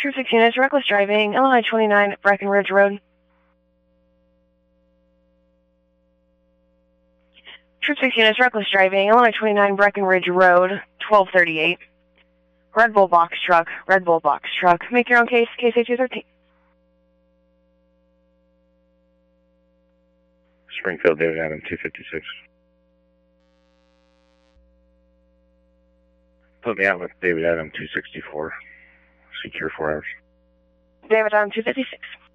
Troop 6 units, reckless driving, Illinois 29, Breckenridge Road. Troop 6 units, reckless driving, Illinois 29, Breckenridge Road, 1238. Red Bull box truck, Red Bull box truck. Make your own case, case A213. Springfield, David Adam 256. Put me out with David Adam 264. Secure 4 hours. David Adam 256.